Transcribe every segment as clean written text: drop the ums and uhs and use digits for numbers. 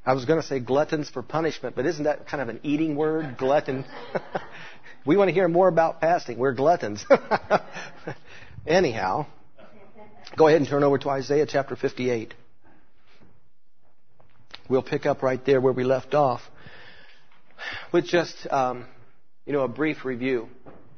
I was going to say gluttons for punishment, but isn't that kind of an eating word, glutton? We want to hear more about fasting. We're gluttons. Anyhow, go ahead and turn over to Isaiah chapter 58. We'll pick up right there where we left off with just, a brief review.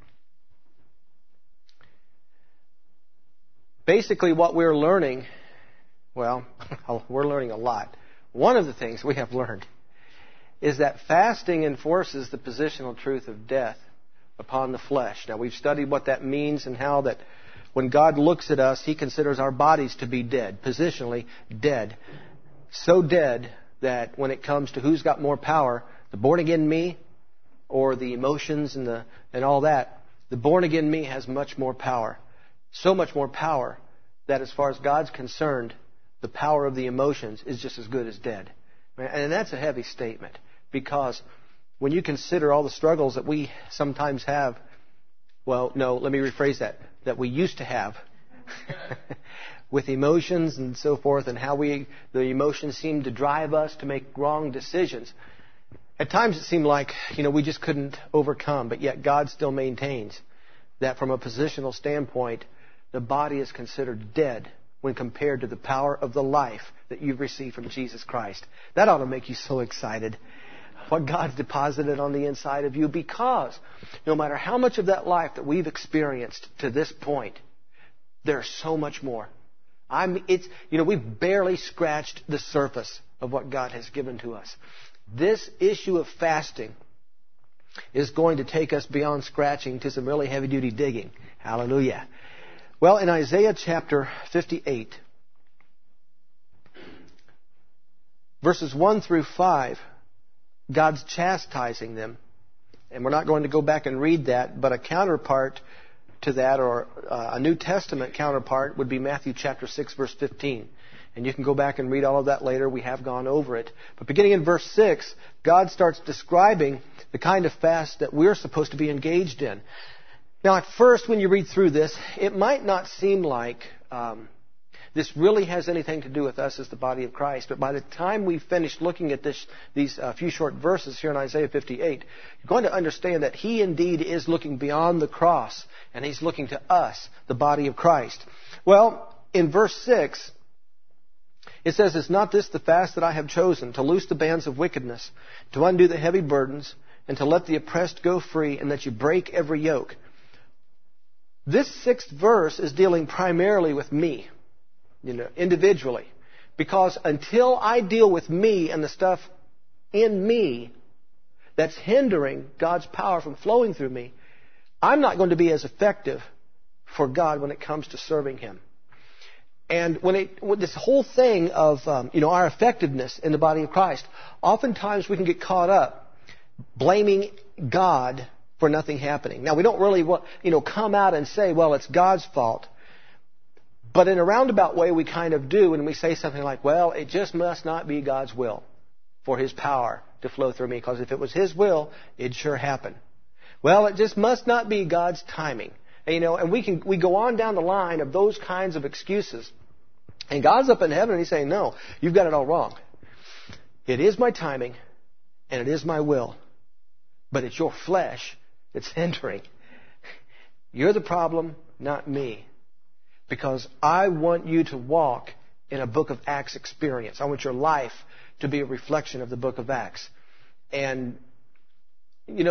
Basically, what we're learning, we're learning a lot. One of the things we have learned is that fasting enforces the positional truth of death upon the flesh. Now, we've studied what that means and how that when God looks at us, He considers our bodies to be dead, positionally dead. So dead that when it comes to who's got more power, the born-again me or the emotions and all that, the born-again me has much more power. So much more power that as far as God's concerned, the power of the emotions is just as good as dead. And that's a heavy statement, because when you consider all the struggles that we sometimes have, let me rephrase that we used to have with emotions and so forth, and how the emotions seem to drive us to make wrong decisions. At times it seemed like, we just couldn't overcome, but yet God still maintains that from a positional standpoint, the body is considered dead when compared to the power of the life that you've received from Jesus Christ. That ought to make you so excited. What God's deposited on the inside of you, because no matter how much of that life that we've experienced to this point, there's so much more. We've barely scratched the surface of what God has given to us. This issue of fasting is going to take us beyond scratching to some really heavy-duty digging. Hallelujah. Well, in Isaiah chapter 58, verses 1 through 5, God's chastising them. And we're not going to go back and read that, but a counterpart to that, or a New Testament counterpart, would be Matthew chapter 6, verse 15. And you can go back and read all of that later. We have gone over it. But beginning in verse 6, God starts describing the kind of fast that we're supposed to be engaged in. Now, at first, when you read through this, it might not seem like this really has anything to do with us as the body of Christ. But by the time we finish looking at these few short verses here in Isaiah 58, you're going to understand that He indeed is looking beyond the cross, and He's looking to us, the body of Christ. Well, in verse 6, it says, "Is not this the fast that I have chosen, to loose the bands of wickedness, to undo the heavy burdens, and to let the oppressed go free, and that you break every yoke?" This 6th verse is dealing primarily with me, individually. Because until I deal with me and the stuff in me that's hindering God's power from flowing through me, I'm not going to be as effective for God when it comes to serving Him. And when this whole thing of our effectiveness in the body of Christ, oftentimes we can get caught up blaming God for nothing happening. Now, we don't really come out and say, well, it's God's fault. But in a roundabout way, we kind of do, and we say something like, well, it just must not be God's will for His power to flow through me, because if it was His will, it'd sure happen. Well, it just must not be God's timing. And we go on down the line of those kinds of excuses. And God's up in heaven and He's saying, no, you've got it all wrong. It is my timing and it is my will. But it's your flesh that's hindering. You're the problem, not me. Because I want you to walk in a Book of Acts experience. I want your life to be a reflection of the Book of Acts. And, in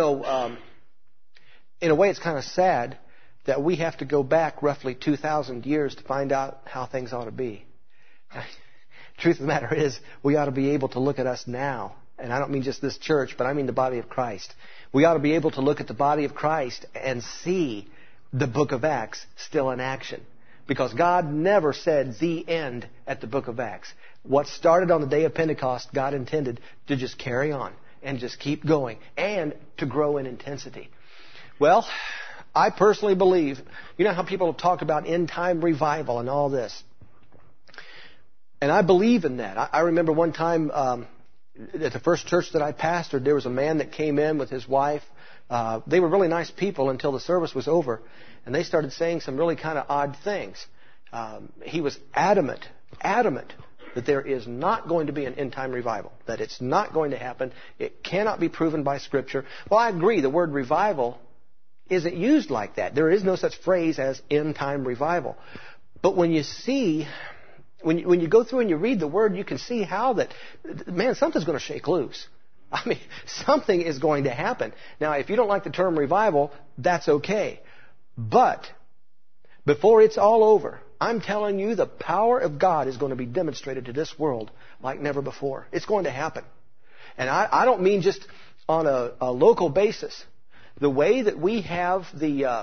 a way it's kind of sad that we have to go back roughly 2,000 years to find out how things ought to be. Truth of the matter is, we ought to be able to look at us now. And I don't mean just this church, but I mean the body of Christ. We ought to be able to look at the body of Christ and see the Book of Acts still in action. Because God never said the end at the Book of Acts. What started on the day of Pentecost, God intended to just carry on and just keep going and to grow in intensity. Well, I personally believe, how people have talked about end-time revival and all this. And I believe in that. I remember one time at the first church that I pastored, there was a man that came in with his wife. They were really nice people until the service was over. And they started saying some really kind of odd things. He was adamant that there is not going to be an end-time revival, that it's not going to happen. It cannot be proven by Scripture. Well, I agree. The word revival isn't used like that. There is no such phrase as end-time revival. But when you see, when you go through and you read the Word, you can see how that, man, something's going to shake loose. I mean, something is going to happen. Now, if you don't like the term revival, that's okay. But before it's all over, I'm telling you, the power of God is going to be demonstrated to this world like never before. It's going to happen. And I don't mean just on a local basis. The way that we have the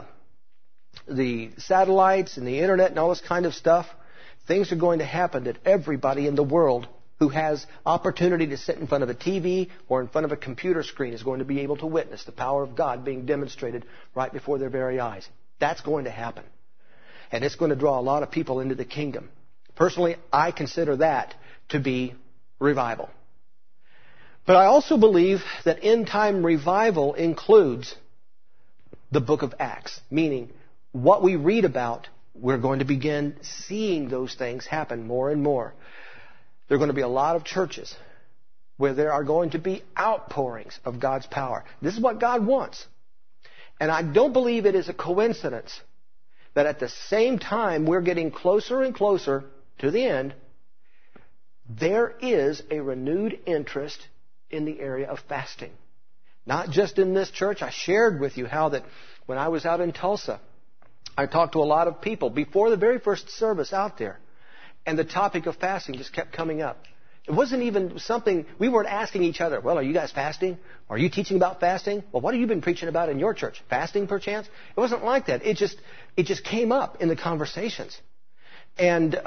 satellites and the internet and all this kind of stuff, things are going to happen that everybody in the world who has opportunity to sit in front of a TV or in front of a computer screen is going to be able to witness the power of God being demonstrated right before their very eyes. That's going to happen. And it's going to draw a lot of people into the kingdom. Personally, I consider that to be revival. But I also believe that end-time revival includes the book of Acts, meaning what we read about, we're going to begin seeing those things happen more and more. There are going to be a lot of churches where there are going to be outpourings of God's power. This is what God wants. And I don't believe it is a coincidence that at the same time we're getting closer and closer to the end, there is a renewed interest in the area of fasting. Not just in this church. I shared with you how that when I was out in Tulsa, I talked to a lot of people before the very first service out there. And the topic of fasting just kept coming up. It wasn't even something, we weren't asking each other, well, are you guys fasting? Are you teaching about fasting? Well, what have you been preaching about in your church? Fasting, perchance? It wasn't like that. It just came up in the conversations. And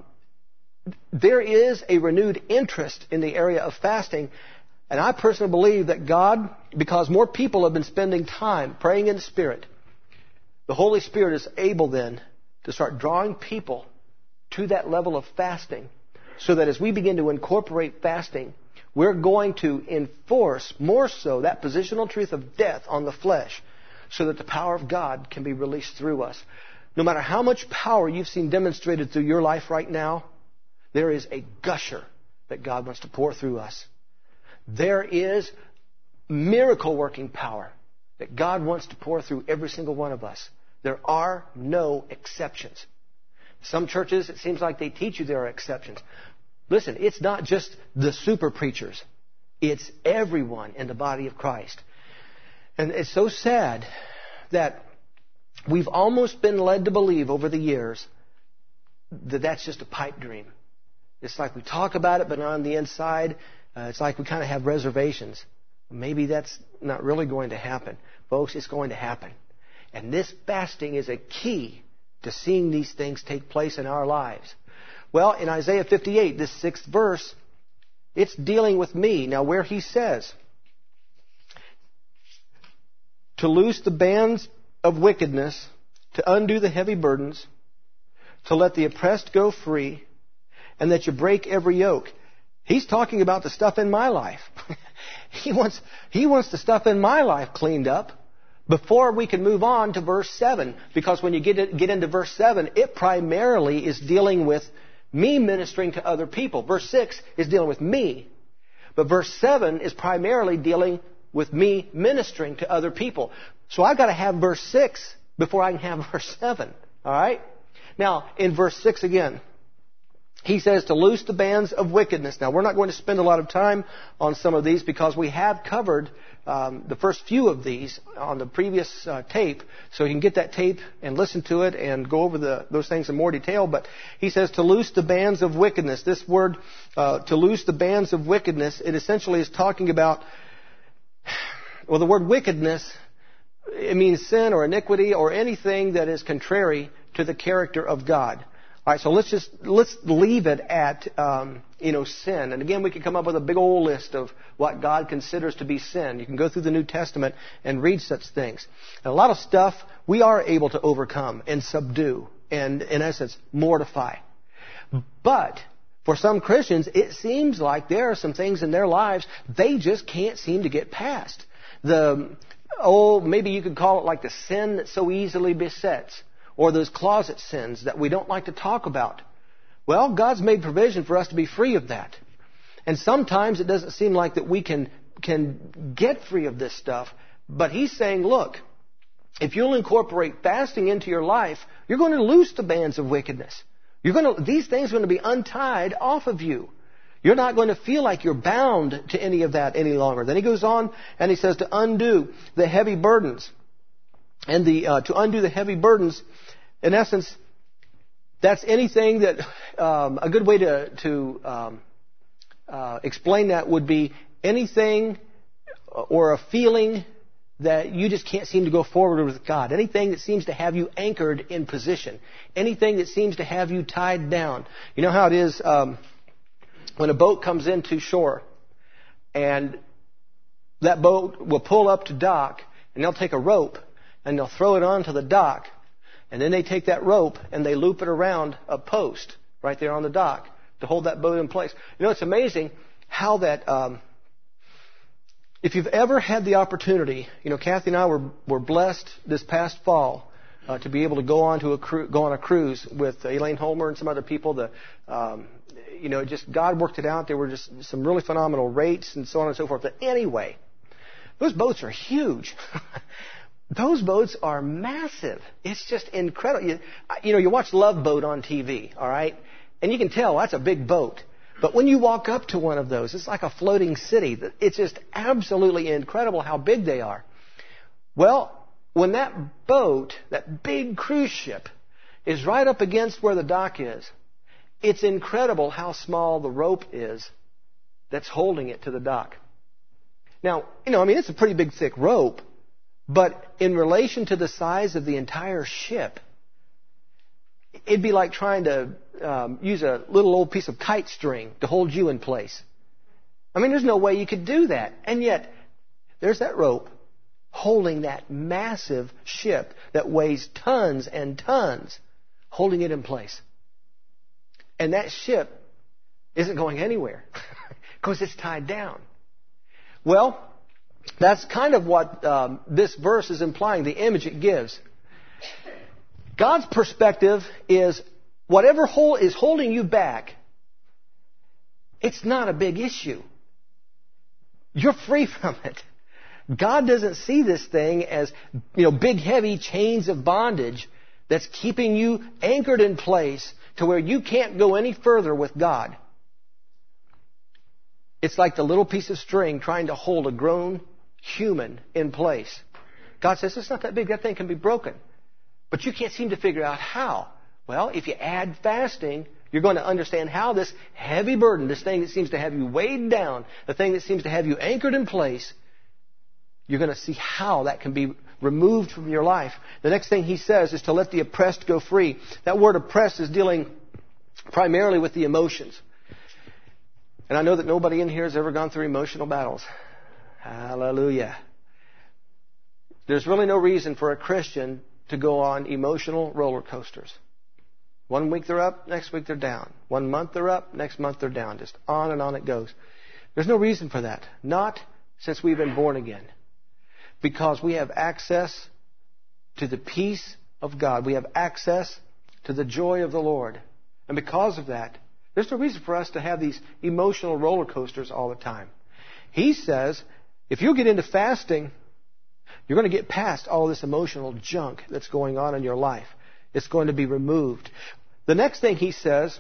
there is a renewed interest in the area of fasting. And I personally believe that God, because more people have been spending time praying in the Spirit, the Holy Spirit is able then to start drawing people to that level of fasting, so that as we begin to incorporate fasting, we're going to enforce more so that positional truth of death on the flesh, so that the power of God can be released through us. No matter how much power you've seen demonstrated through your life right now, there is a gusher that God wants to pour through us. There is miracle-working power that God wants to pour through every single one of us. There are no exceptions. Some churches, it seems like they teach you there are exceptions. Listen, it's not just the super preachers. It's everyone in the body of Christ. And it's so sad that we've almost been led to believe over the years that that's just a pipe dream. It's like we talk about it, but on the inside, it's like we kind of have reservations. Maybe that's not really going to happen. Folks, it's going to happen. And this fasting is a key to seeing these things take place in our lives. Well, in Isaiah 58, this 6th verse, it's dealing with me. Now, where he says, to loose the bands of wickedness, to undo the heavy burdens, to let the oppressed go free, and that you break every yoke. He's talking about the stuff in my life. He wants the stuff in my life cleaned up before we can move on to verse 7. Because when you get into verse 7, it primarily is dealing with me ministering to other people. Verse 6 is dealing with me. But verse 7 is primarily dealing with me ministering to other people. So I've got to have verse 6 before I can have verse 7. All right? Now, in verse 6 again, he says to loose the bands of wickedness. Now, we're not going to spend a lot of time on some of these because we have covered the first few of these on the previous tape. So you can get that tape and listen to it and go over those things in more detail. But he says to loose the bands of wickedness. This word, to loose the bands of wickedness, it essentially is talking about, well, the word wickedness, it means sin or iniquity or anything that is contrary to the character of God. All right, so let's leave it at sin. And again, we can come up with a big old list of what God considers to be sin. You can go through the New Testament and read such things. And a lot of stuff we are able to overcome and subdue and, in essence, mortify. But for some Christians, it seems like there are some things in their lives they just can't seem to get past. Maybe you could call it like the sin that so easily besets, or those closet sins that we don't like to talk about. Well, God's made provision for us to be free of that. And sometimes it doesn't seem like that we can get free of this stuff. But He's saying, look, if you'll incorporate fasting into your life, you're going to loose the bands of wickedness. These things are going to be untied off of you. You're not going to feel like you're bound to any of that any longer. Then He goes on and He says to undo the heavy burdens. And to undo the heavy burdens, in essence, that's anything that, a good way to explain that would be anything or a feeling that you just can't seem to go forward with God. Anything that seems to have you anchored in position. Anything that seems to have you tied down. You know how it is when a boat comes into shore and that boat will pull up to dock and they'll take a rope and they'll throw it onto the dock. And then they take that rope and they loop it around a post right there on the dock to hold that boat in place. You know, it's amazing how that, if you've ever had the opportunity, you know, Kathy and I were blessed this past fall to be able to go on a cruise with Elaine Holmer and some other people. Just God worked it out. There were just some really phenomenal rates and so on and so forth. But anyway, those boats are huge. Those boats are massive. It's just incredible. You watch Love Boat on TV, all right? And you can tell that's a big boat. But when you walk up to one of those, it's like a floating city. It's just absolutely incredible how big they are. Well, when that boat, that big cruise ship, is right up against where the dock is, it's incredible how small the rope is that's holding it to the dock. Now, it's a pretty big, thick rope. But in relation to the size of the entire ship, it'd be like trying to use a little old piece of kite string to hold you in place. There's no way you could do that. And yet, there's that rope holding that massive ship that weighs tons and tons, holding it in place. And that ship isn't going anywhere because it's tied down. Well, that's kind of what this verse is implying, the image it gives. God's perspective is whatever is holding you back, it's not a big issue. You're free from it. God doesn't see this thing as, big, heavy chains of bondage that's keeping you anchored in place to where you can't go any further with God. It's like the little piece of string trying to hold a grown human in place. God says, it's not that big. That thing can be broken. But you can't seem to figure out how. Well, if you add fasting, you're going to understand how this heavy burden, this thing that seems to have you weighed down, the thing that seems to have you anchored in place, you're going to see how that can be removed from your life. The next thing He says is to let the oppressed go free. That word oppressed is dealing primarily with the emotions. And I know that nobody in here has ever gone through emotional battles. Hallelujah. There's really no reason for a Christian to go on emotional roller coasters. 1 week they're up, next week they're down. 1 month they're up, next month they're down. Just on and on it goes. There's no reason for that. Not since we've been born again. Because we have access to the peace of God. We have access to the joy of the Lord. And because of that, there's no reason for us to have these emotional roller coasters all the time. He says, if you get into fasting, you're going to get past all this emotional junk that's going on in your life. It's going to be removed. The next thing He says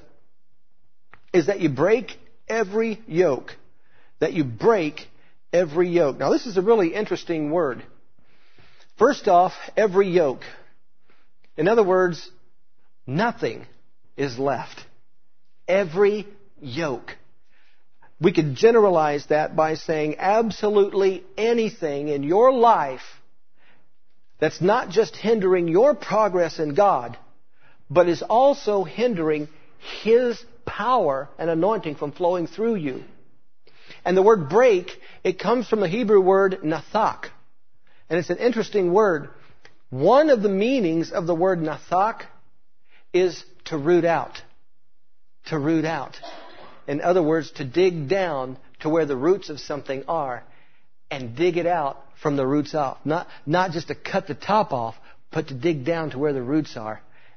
is that you break every yoke. That you break every yoke. Now, this is a really interesting word. First off, every yoke. In other words, nothing is left. Every yoke. We could generalize that by saying absolutely anything in your life that's not just hindering your progress in God, but is also hindering His power and anointing from flowing through you. And the word break, it comes from the Hebrew word nathak. And it's an interesting word. One of the meanings of the word nathak is to root out. To root out. In other words, to dig down to where the roots of something are and dig it out from the roots off. Not just to cut the top off, but to dig down to where the roots are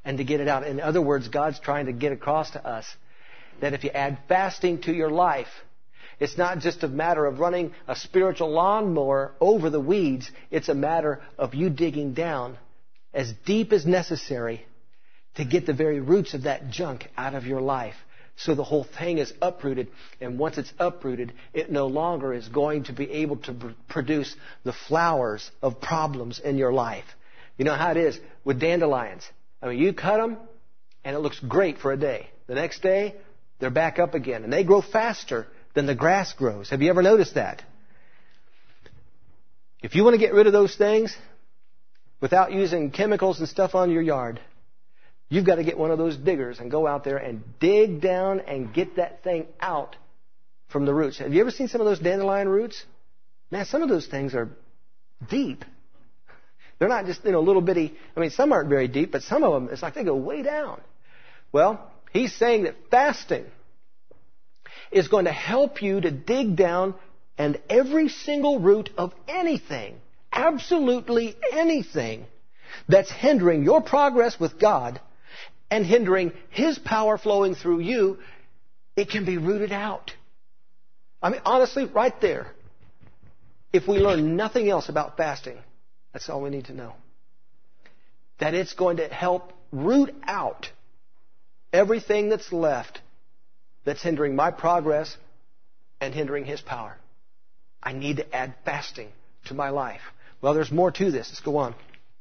and to get it out. In other words, God's trying to get across to us that if you add fasting to your life, it's not just a matter of running a spiritual lawnmower over the weeds. It's a matter of you digging down as deep as necessary to get the very roots of that junk out of your life. So the whole thing is uprooted. And once it's uprooted, it no longer is going to be able to produce the flowers of problems in your life. You know how it is with dandelions. I mean, you cut them and it looks great for a day. The next day, they're back up again. And they grow faster than the grass grows. Have you ever noticed that? If you want to get rid of those things without using chemicals and stuff on your yard, you've got to get one of those diggers and go out there and dig down and get that thing out from the roots. Have you ever seen some of those dandelion roots? Man, some of those things are deep. They're not just, little bitty. I mean, some aren't very deep, but some of them, it's like they go way down. Well, he's saying that fasting is going to help you to dig down and every single root of anything, absolutely anything, that's hindering your progress with God and hindering His power flowing through you, it can be rooted out. I mean, honestly, right there, if we learn nothing else about fasting, that's all we need to know. That it's going to help root out everything that's left that's hindering my progress and hindering His power. I need to add fasting to my life. Well, there's more to this. Let's go on.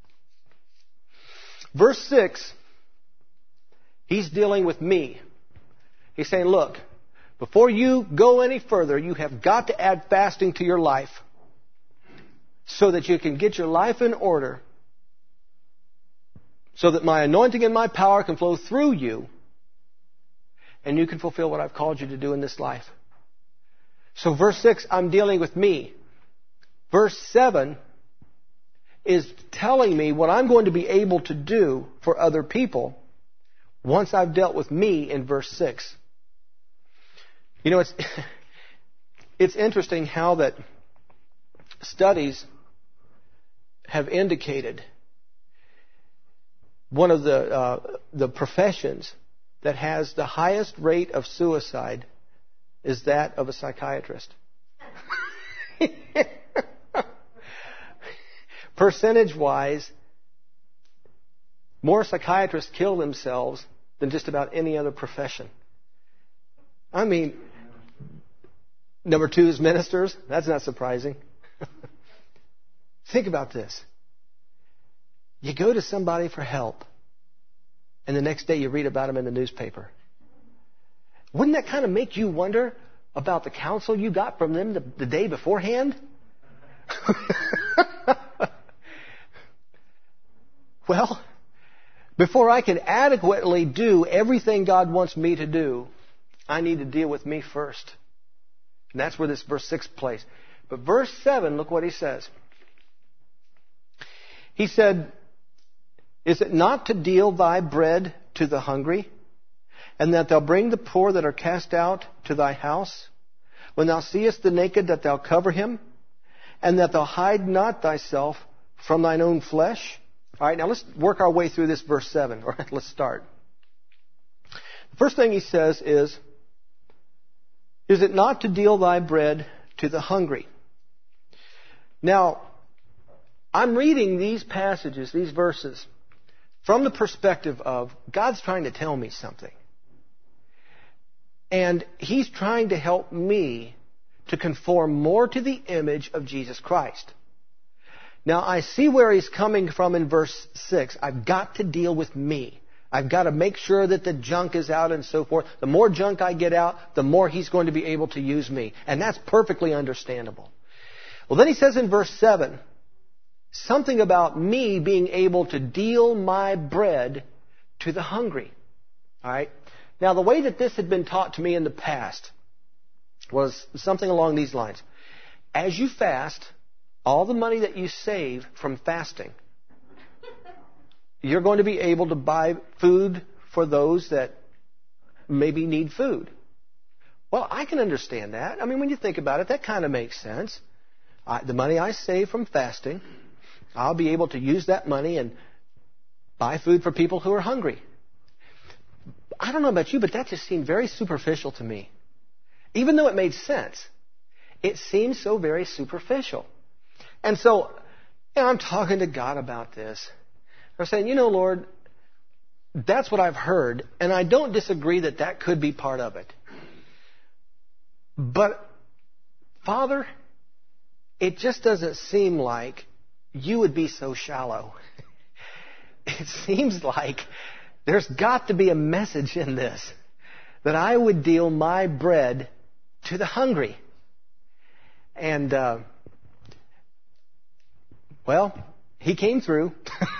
Verse 6, he's dealing with me. He's saying, look, before you go any further, you have got to add fasting to your life so that you can get your life in order, so that my anointing and my power can flow through you, and you can fulfill what I've called you to do in this life. So verse 6, I'm dealing with me. Verse 7 is telling me what I'm going to be able to do for other people once I've dealt with me in verse 6. It's interesting how that studies have indicated one of the professions that has the highest rate of suicide is that of a psychiatrist. Percentage-wise, more psychiatrists kill themselves than just about any other profession. I mean, number 2 is ministers. That's not surprising. Think about this. You go to somebody for help, and the next day you read about them in the newspaper. Wouldn't that kind of make you wonder about the counsel you got from them the day beforehand? Well, before I can adequately do everything God wants me to do, I need to deal with me first. And that's where this verse 6 plays. But verse 7, look what he says. He said, is it not to deal thy bread to the hungry, and that thou bring the poor that are cast out to thy house? When thou seest the naked, that thou cover him, and that thou hide not thyself from thine own flesh? All right, now let's work our way through this verse 7. All right, let's start. The first thing he says is it not to deal thy bread to the hungry? Now, I'm reading these passages, these verses, from the perspective of God's trying to tell me something. And He's trying to help me to conform more to the image of Jesus Christ. Now, I see where He's coming from in verse 6. I've got to deal with me. I've got to make sure that the junk is out and so forth. The more junk I get out, the more He's going to be able to use me. And that's perfectly understandable. Well, then He says in verse 7, something about me being able to deal my bread to the hungry. All right? Now, the way that this had been taught to me in the past was something along these lines. As you fast, all the money that you save from fasting, you're going to be able to buy food for those that maybe need food. Well, I can understand that. I mean, when you think about it, that kind of makes sense. The money I save from fasting, I'll be able to use that money and buy food for people who are hungry. I don't know about you, but that just seemed very superficial to me. Even though it made sense, it seemed so very superficial. And so, I'm talking to God about this. I'm saying, Lord, that's what I've heard, and I don't disagree that that could be part of it. But, Father, it just doesn't seem like you would be so shallow. It seems like there's got to be a message in this, that I would deal my bread to the hungry. And, he came through.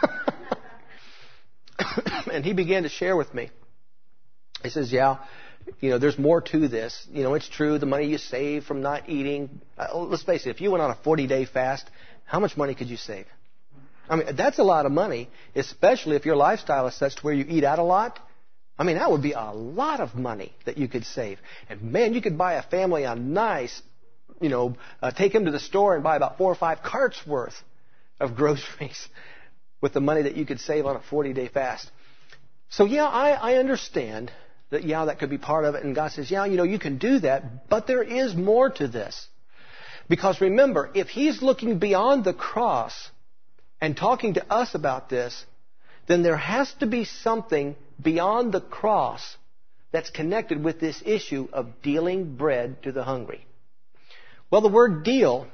And he began to share with me. He says, there's more to this. It's true, the money you save from not eating. Let's face it, if you went on a 40-day fast, how much money could you save? I mean, that's a lot of money, especially if your lifestyle is such to where you eat out a lot. I mean, that would be a lot of money that you could save. And man, you could buy a family a nice, take them to the store and buy about 4 or 5 carts worth of groceries with the money that you could save on a 40-day fast. So I understand that that could be part of it. And God says, you can do that, but there is more to this. Because remember, if He's looking beyond the cross and talking to us about this, then there has to be something beyond the cross that's connected with this issue of dealing bread to the hungry. Well, the word deal,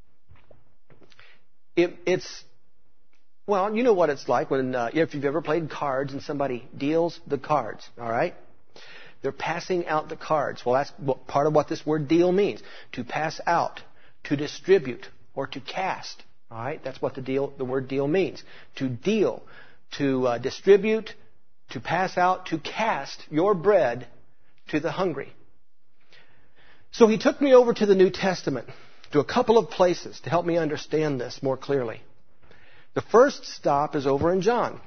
it's you know what it's like when if you've ever played cards and somebody deals the cards, all right? They're passing out the cards. Well, that's part of what this word deal means. To pass out, to distribute, or to cast. All right? That's what the word deal means. To deal, to distribute, to pass out, to cast your bread to the hungry. So he took me over to the New Testament, to a couple of places to help me understand this more clearly. The first stop is over in John.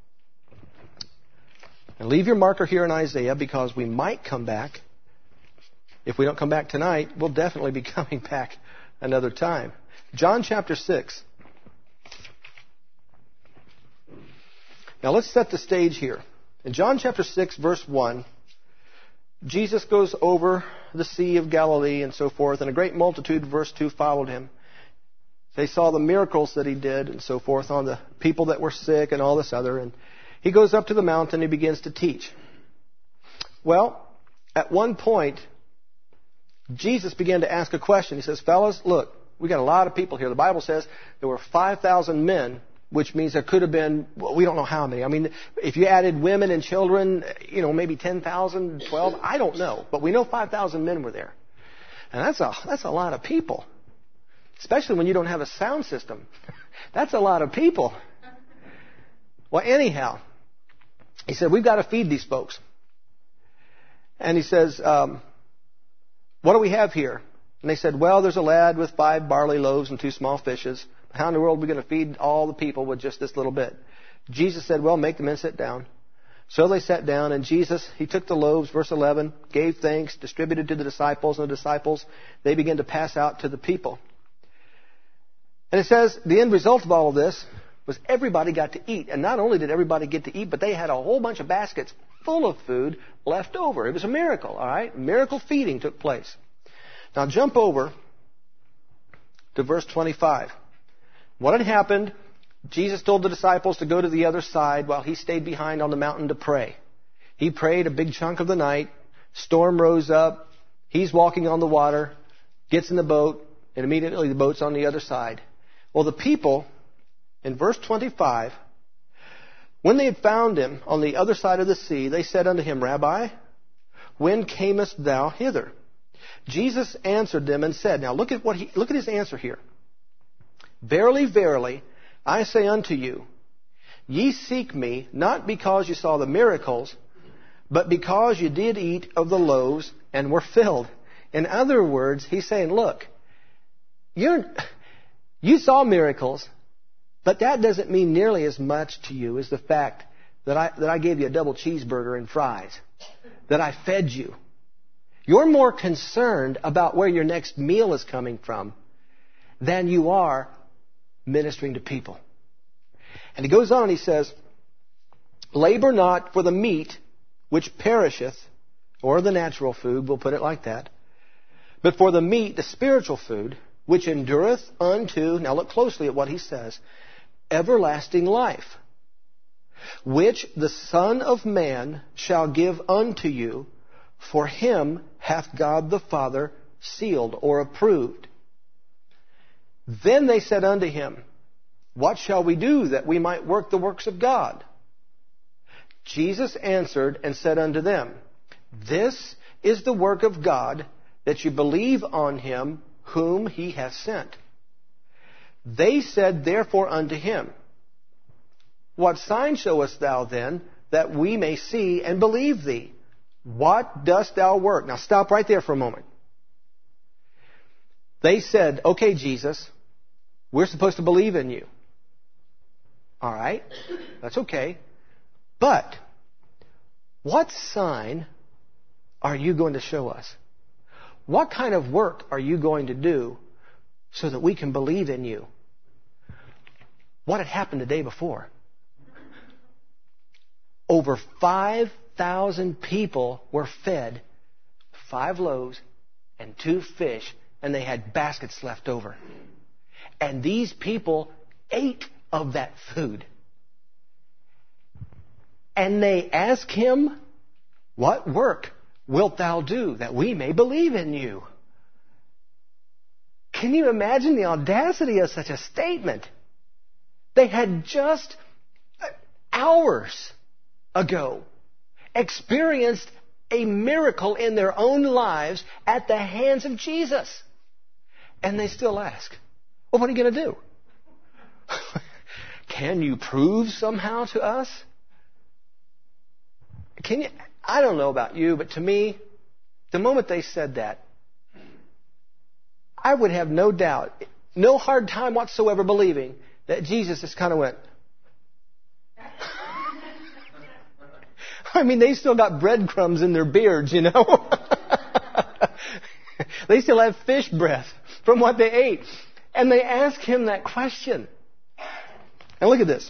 And leave your marker here in Isaiah because we might come back. If we don't come back tonight, we'll definitely be coming back another time. John chapter 6. Now let's set the stage here. In John chapter 6, verse 1, Jesus goes over the Sea of Galilee and so forth, and a great multitude, verse 2, followed him. They saw the miracles that he did and so forth on the people that were sick and all this other. And he goes up to the mountain and he begins to teach. Well, at one point, Jesus began to ask a question. He says, fellas, look, we got a lot of people here. The Bible says there were 5,000 men, which means there could have been, we don't know how many. I mean, if you added women and children, maybe 10,000, 12, I don't know. But we know 5,000 men were there. And that's a lot of people. Especially when you don't have a sound system. That's a lot of people. Well, anyhow, he said, we've got to feed these folks. And he says, what do we have here? And they said, well, there's a lad with 5 barley loaves and 2 small fishes. How in the world are we going to feed all the people with just this little bit? Jesus said, well, make the men sit down. So they sat down, and Jesus, he took the loaves, verse 11, gave thanks, distributed to the disciples, and the disciples, they began to pass out to the people. And it says the end result of all of this was everybody got to eat. And not only did everybody get to eat, but they had a whole bunch of baskets full of food left over. It was a miracle, all right? Miracle feeding took place. Now jump over to verse 25. What had happened, Jesus told the disciples to go to the other side while he stayed behind on the mountain to pray. He prayed a big chunk of the night. Storm rose up. He's walking on the water, gets in the boat, and immediately the boat's on the other side. Well, the people, in verse 25, when they had found him on the other side of the sea, they said unto him, Rabbi, when camest thou hither? Jesus answered them and said, now look at his answer here. Verily, verily, I say unto you, ye seek me not because you saw the miracles, but because you did eat of the loaves and were filled. In other words, he's saying, look, you saw miracles, but that doesn't mean nearly as much to you as the fact that I gave you a double cheeseburger and fries, that I fed you. You're more concerned about where your next meal is coming from than you are ministering to people. And he goes on and he says, Labor not for the meat which perisheth, or the natural food, we'll put it like that, but for the meat, the spiritual food, which endureth unto, now look closely at what he says, everlasting life, which the Son of Man shall give unto you, for him hath God the Father sealed or approved. Then they said unto him, What shall we do that we might work the works of God? Jesus answered and said unto them, This is the work of God, that you believe on him whom he hath sent. They said therefore unto him, What sign showest thou then, that we may see and believe thee? What dost thou work? Now stop right there for a moment. They said, Okay, Jesus, we're supposed to believe in you. All right, that's okay. But what sign are you going to show us? What kind of work are you going to do so that we can believe in you? What had happened the day before? Over 5,000 people were fed 5 loaves and 2 fish, and they had baskets left over. And these people ate of that food. And they asked him, What work wilt thou do that we may believe in you? Can you imagine the audacity of such a statement? They had just hours ago experienced a miracle in their own lives at the hands of Jesus. And they still ask, Well, what are you going to do? Can you prove somehow to us? I don't know about you, but to me, the moment they said that, I would have no doubt, no hard time whatsoever believing that Jesus just kind of went. I mean, they still got breadcrumbs in their beards, you know. They still have fish breath from what they ate. And they ask him that question. Now look at this.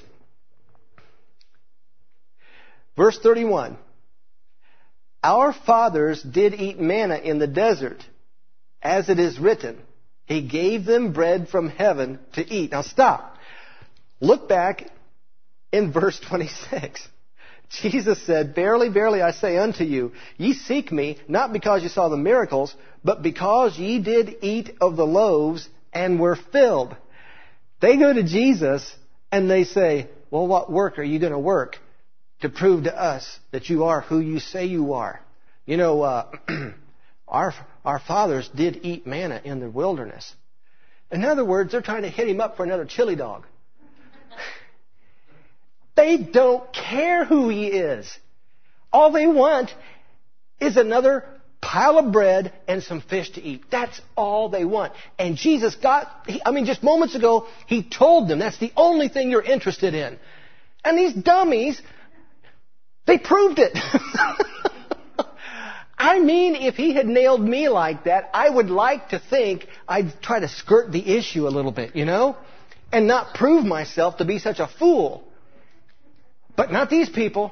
Verse 31. Our fathers did eat manna in the desert, as it is written, He gave them bread from heaven to eat. Now stop. Look back in verse 26. Jesus said, Verily, verily, I say unto you, ye seek me, not because ye saw the miracles, but because ye did eat of the loaves and were filled. They go to Jesus and they say, Well, what work are you going to work to prove to us that you are who you say you are? You know, our fathers did eat manna in the wilderness. In other words, they're trying to hit him up for another chili dog. They don't care who he is. All they want is another pile of bread and some fish to eat. That's all they want. And Jesus just moments ago, he told them that's the only thing you're interested in. And these dummies, they proved it. I mean, if he had nailed me like that, I would like to think I'd try to skirt the issue a little bit, you know, and not prove myself to be such a fool. But not these people.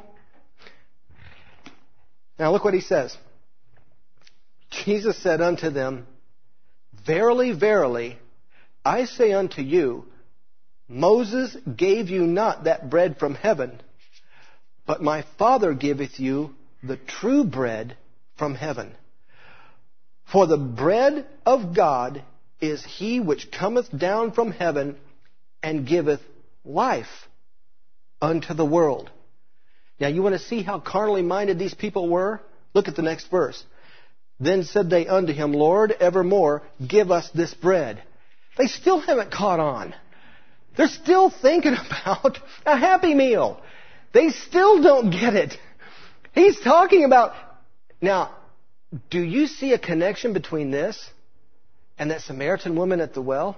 Now look what he says. Jesus said unto them, Verily, verily, I say unto you, Moses gave you not that bread from heaven, but my Father giveth you the true bread from heaven. For the bread of God is he which cometh down from heaven and giveth life unto the world. Now you want to see how carnally minded these people were? Look at the next verse. Then said they unto him, Lord, evermore give us this bread. They still haven't caught on. They're still thinking about a Happy Meal. They still don't get it. He's talking about... Now, do you see a connection between this and that Samaritan woman at the well?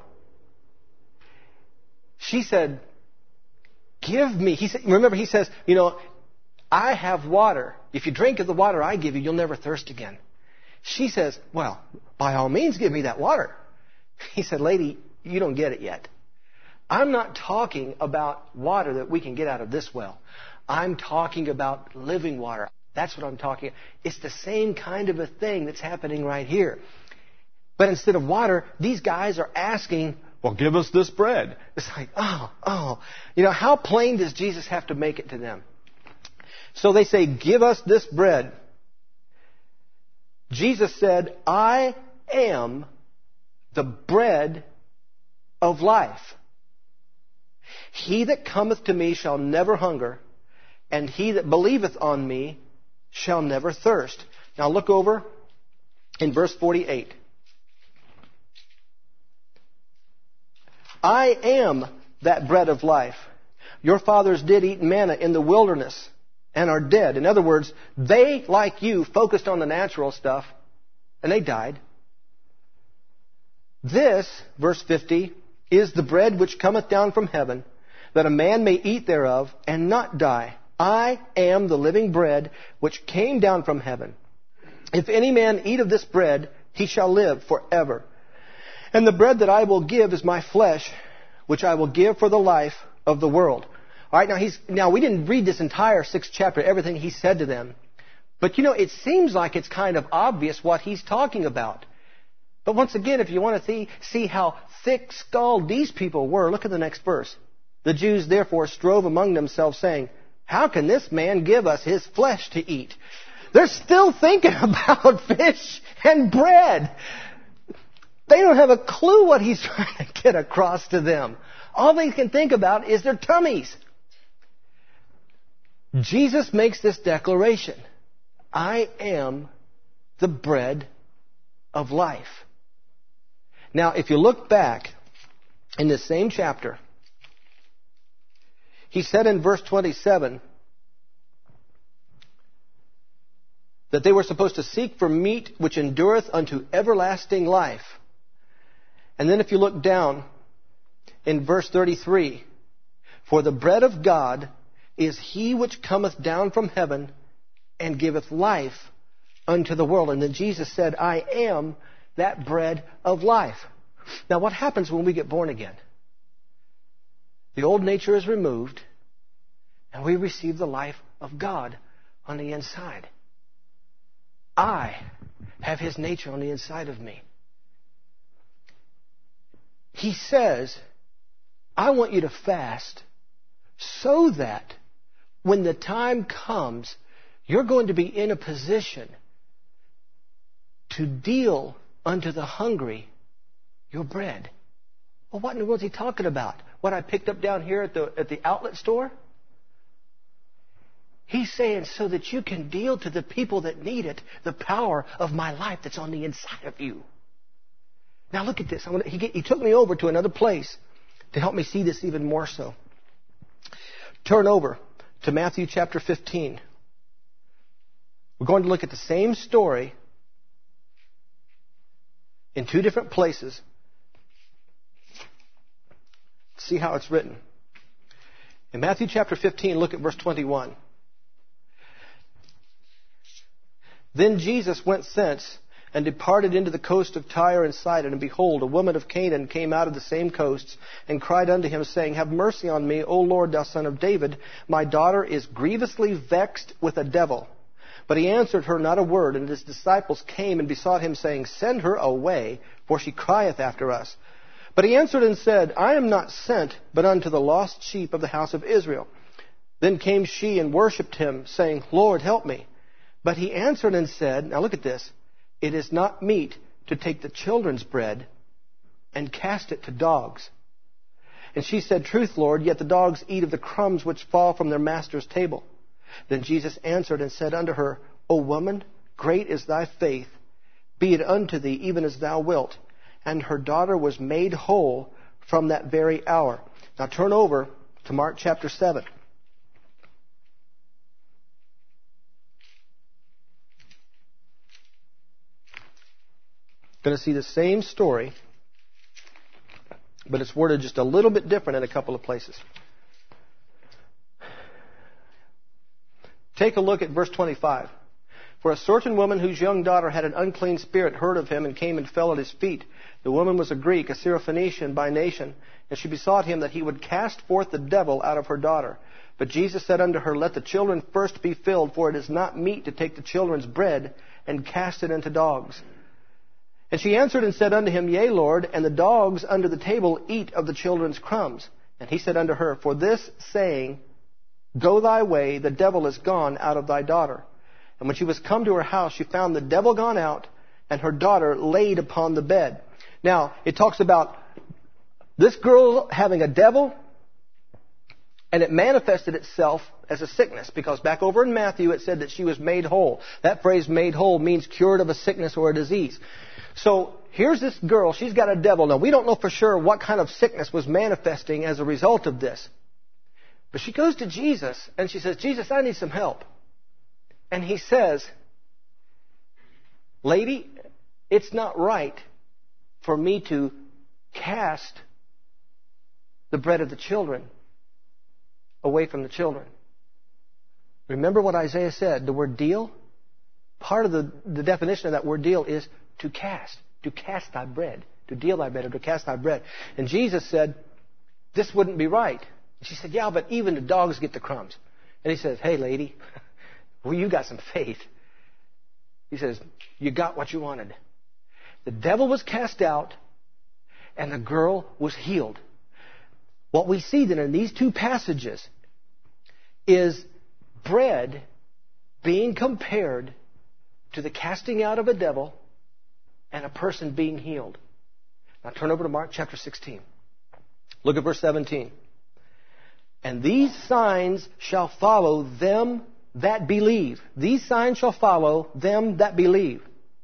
She said, Give me. Remember, he says, I have water. If you drink of the water I give you, you'll never thirst again. She says, Well, by all means, give me that water. He said, Lady, you don't get it yet. I'm not talking about water that we can get out of this well. I'm talking about living water. That's what I'm talking about. It's the same kind of a thing that's happening right here. But instead of water, these guys are asking, well, give us this bread. It's like, oh. You know, how plain does Jesus have to make it to them? So they say, give us this bread. Jesus said, I am the bread of life. He that cometh to me shall never hunger, and he that believeth on me shall never thirst. Now look over in verse 48. I am that bread of life. Your fathers did eat manna in the wilderness and are dead. In other words, they, like you, focused on the natural stuff, and they died. This, verse 50, is the bread which cometh down from heaven, that a man may eat thereof and not die. I am the living bread which came down from heaven. If any man eat of this bread, he shall live forever. And the bread that I will give is my flesh, which I will give for the life of the world. All right, now we didn't read this entire 6th chapter, everything he said to them. But it seems like it's kind of obvious what he's talking about. But once again, if you want to see how thick-skulled these people were, look at the next verse. The Jews therefore strove among themselves, saying, how can this man give us his flesh to eat? They're still thinking about fish and bread. They don't have a clue what he's trying to get across to them. All they can think about is their tummies. Jesus makes this declaration. I am the bread of life. Now, if you look back in the same chapter, he said in verse 27 that they were supposed to seek for meat which endureth unto everlasting life. And then if you look down in verse 33, for the bread of God is he which cometh down from heaven and giveth life unto the world. And then Jesus said, I am that bread of life. Now what happens when we get born again? The old nature is removed, and we receive the life of God on the inside. I have his nature on the inside of me. He says, I want you to fast so that when the time comes, you're going to be in a position to deal unto the hungry your bread. Well, what in the world is he talking about? What I picked up down here at the outlet store? He's saying so that you can deal to the people that need it, the power of my life that's on the inside of you. Now look at this. He took me over to another place to help me see this even more so. Turn over to Matthew chapter 15. We're going to look at the same story in two different places. See how it's written. In Matthew chapter 15, look at verse 21. Then Jesus went thence and departed into the coast of Tyre and Sidon. And behold, a woman of Canaan came out of the same coasts and cried unto him, saying, have mercy on me, O Lord, thou son of David. My daughter is grievously vexed with a devil. But he answered her not a word. And his disciples came and besought him, saying, send her away, for she crieth after us. But he answered and said, I am not sent, but unto the lost sheep of the house of Israel. Then came she and worshipped him, saying, Lord, help me. But he answered and said, now look at this, it is not meet to take the children's bread and cast it to dogs. And she said, truth, Lord, yet the dogs eat of the crumbs which fall from their master's table. Then Jesus answered and said unto her, O woman, great is thy faith. Be it unto thee even as thou wilt. And her daughter was made whole from that very hour. Now turn over to Mark chapter 7. Going to see the same story, but it's worded just a little bit different in a couple of places. Take a look at verse 25. For a certain woman whose young daughter had an unclean spirit heard of him and came and fell at his feet. The woman was a Greek, a Syrophoenician by nation, and she besought him that he would cast forth the devil out of her daughter. But Jesus said unto her, Let the children first be filled, for it is not meet to take the children's bread and cast it unto dogs. And she answered and said unto him, Yea, Lord, and the dogs under the table eat of the children's crumbs. And he said unto her, For this saying, Go thy way, the devil is gone out of thy daughter. And when she was come to her house, she found the devil gone out, and her daughter laid upon the bed. Now, it talks about this girl having a devil, and it manifested itself as a sickness, because back over in Matthew it said that she was made whole. That phrase, made whole, means cured of a sickness or a disease. So here's this girl, she's got a devil. Now, we don't know for sure what kind of sickness was manifesting as a result of this. But she goes to Jesus, and she says, Jesus, I need some help. And he says, Lady, it's not right for me to cast the bread of the children away from the children. Remember what Isaiah said, the word deal? Part of the definition of that word deal is to cast thy bread, to deal thy bread, or to cast thy bread. And Jesus said, this wouldn't be right. And she said, yeah, but even the dogs get the crumbs. And he says, hey, lady, well, you got some faith. He says, you got what you wanted. The devil was cast out, and the girl was healed. What we see then in these two passages is bread being compared to the casting out of a devil and a person being healed. Now turn over to Mark chapter 16. Look at verse 17. And these signs shall follow them that believe. These signs shall follow them that believe.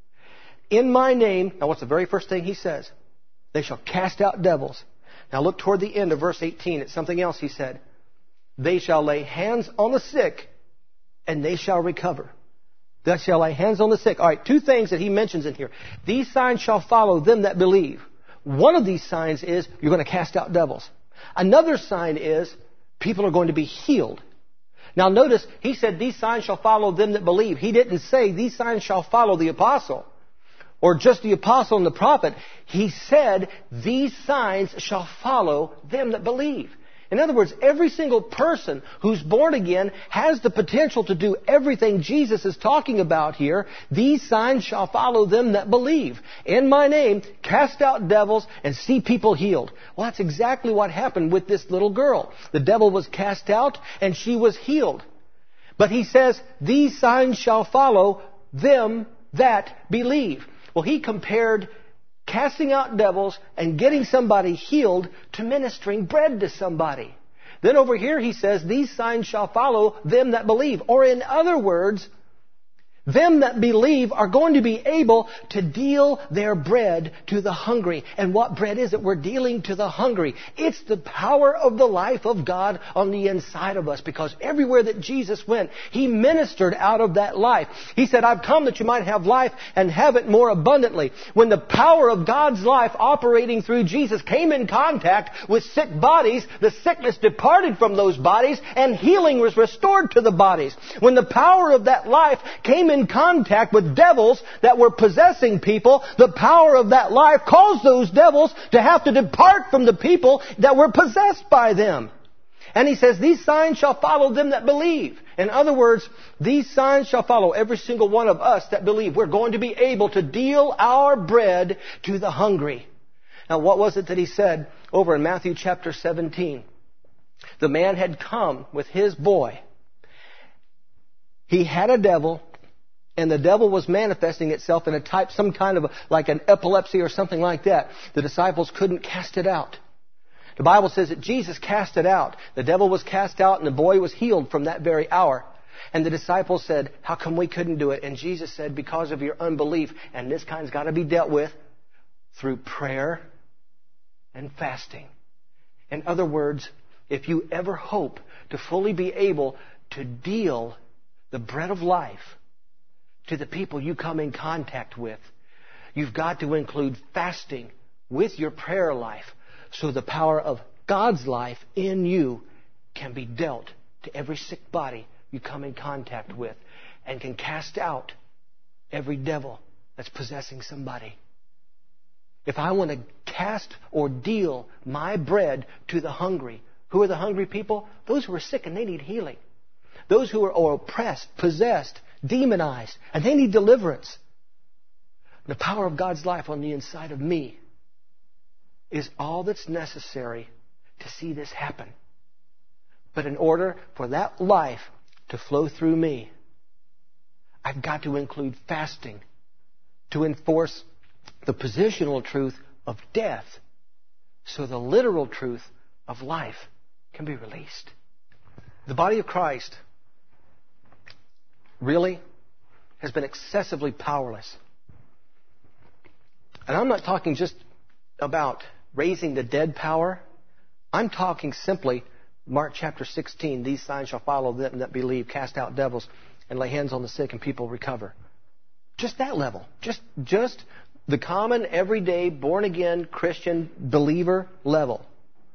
In my name, now what's the very first thing he says? They shall cast out devils. Now look toward the end of verse 18. It's something else he said. They shall lay hands on the sick, and they shall recover. They shall lay hands on the sick. All right, two things that he mentions in here. These signs shall follow them that believe. One of these signs is you're going to cast out devils. Another sign is people are going to be healed. Now notice, he said these signs shall follow them that believe. He didn't say these signs shall follow the apostle, or just the apostle and the prophet. He said, these signs shall follow them that believe. In other words, every single person who's born again has the potential to do everything Jesus is talking about here. These signs shall follow them that believe. In my name, cast out devils and see people healed. Well, that's exactly what happened with this little girl. The devil was cast out and she was healed. But he says, these signs shall follow them that believe. Well, he compared casting out devils and getting somebody healed to ministering bread to somebody. Then over here he says, these signs shall follow them that believe. Or in other words, them that believe are going to be able to deal their bread to the hungry. And what bread is it we're dealing to the hungry? It's the power of the life of God on the inside of us. Because everywhere that Jesus went, He ministered out of that life. He said, I've come that you might have life and have it more abundantly. When the power of God's life operating through Jesus came in contact with sick bodies, the sickness departed from those bodies and healing was restored to the bodies. When the power of that life came in contact with devils that were possessing people, the power of that life caused those devils to have to depart from the people that were possessed by them. And he says, these signs shall follow them that believe. In other words, these signs shall follow every single one of us that believe. We're going to be able to deal our bread to the hungry. Now, what was it that he said over in Matthew chapter 17? The man had come with his boy. He had a devil. And the devil was manifesting itself in a type, some kind of like an epilepsy or something like that. The disciples couldn't cast it out. The Bible says that Jesus cast it out. The devil was cast out and the boy was healed from that very hour. And the disciples said, how come we couldn't do it? And Jesus said, because of your unbelief. And this kind's got to be dealt with through prayer and fasting. In other words, if you ever hope to fully be able to deal the bread of life to the people you come in contact with, you've got to include fasting with your prayer life so the power of God's life in you can be dealt to every sick body you come in contact with and can cast out every devil that's possessing somebody. if I want to cast or deal my bread to the hungry. Who are the hungry people? Those who are sick and they need healing. Those who are oppressed, possessed, demonized, and they need deliverance. The power of God's life on the inside of me is all that's necessary to see this happen. But in order for that life to flow through me, I've got to include fasting to enforce the positional truth of death so the literal truth of life can be released. The body of Christ really has been excessively powerless. And I'm not talking just about raising the dead power. I'm talking simply, Mark chapter 16, these signs shall follow them that believe, cast out devils, and lay hands on the sick, and people recover. Just that level. Just the common, everyday, born-again Christian believer level.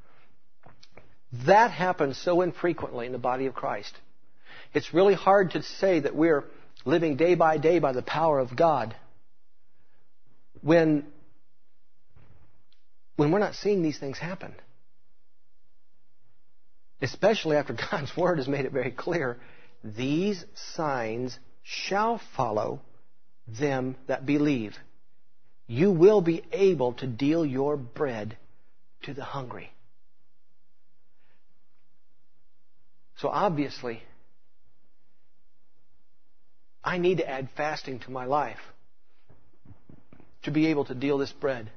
That happens so infrequently in the body of Christ. It's really hard to say that we're living day by day by the power of God when we're not seeing these things happen. Especially after God's Word has made it very clear, these signs shall follow them that believe. You will be able to deal your bread to the hungry. So obviously, I need to add fasting to my life to be able to deal this bread.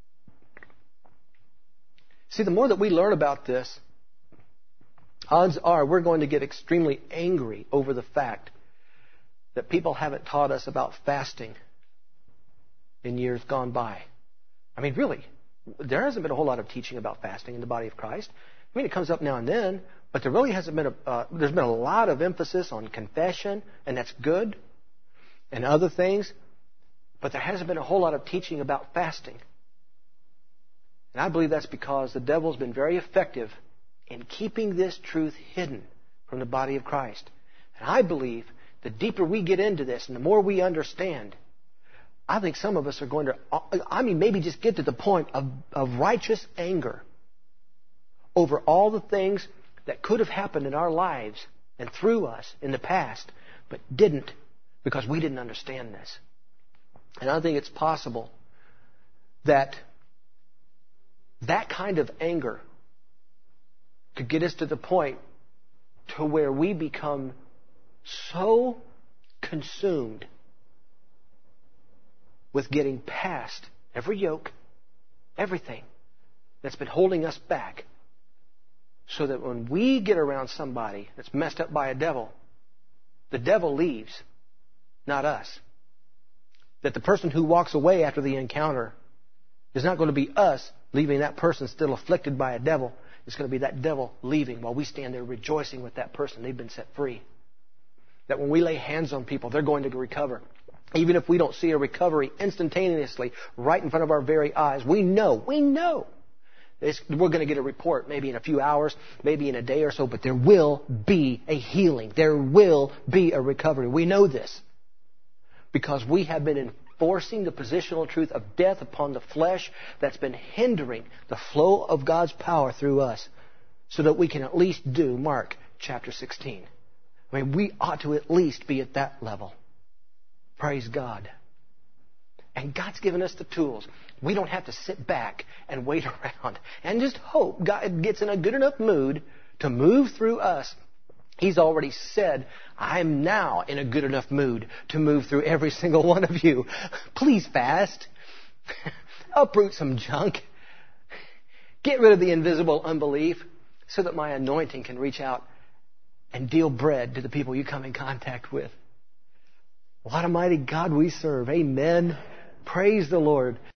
See, the more that we learn about this, odds are we're going to get extremely angry over the fact that people haven't taught us about fasting in years gone by. I mean, really, there hasn't been a whole lot of teaching about fasting in the body of Christ. I mean, it comes up now and then, but there really hasn't been there's been a lot of emphasis on confession, and that's good, and other things, but there hasn't been a whole lot of teaching about fasting. And I believe that's because the devil's been very effective in keeping this truth hidden from the body of Christ. And I believe the deeper we get into this and the more we understand, I think some of us are going to, maybe just get to the point of righteous anger over all the things that could have happened in our lives and through us in the past, but didn't because we didn't understand this. And I think it's possible that kind of anger could get us to the point to where we become so consumed with getting past every yoke, everything that's been holding us back, so that when we get around somebody that's messed up by a devil, the devil leaves, not us. That the person who walks away after the encounter is not going to be us leaving that person still afflicted by a devil. It's going to be that devil leaving while we stand there rejoicing with that person. They've been set free. That when we lay hands on people, they're going to recover. Even if we don't see a recovery instantaneously right in front of our very eyes, we know we're going to get a report maybe in a few hours, maybe in a day or so, but there will be a healing. There will be a recovery. We know this because we have been enforcing the positional truth of death upon the flesh that's been hindering the flow of God's power through us so that we can at least do Mark chapter 16. I mean, we ought to at least be at that level. Praise God. And God's given us the tools. We don't have to sit back and wait around and just hope God gets in a good enough mood to move through us. He's already said, I'm now in a good enough mood to move through every single one of you. Please fast. Uproot some junk. Get rid of the invisible unbelief so that my anointing can reach out and deal bread to the people you come in contact with. What a mighty God we serve. Amen. Praise the Lord.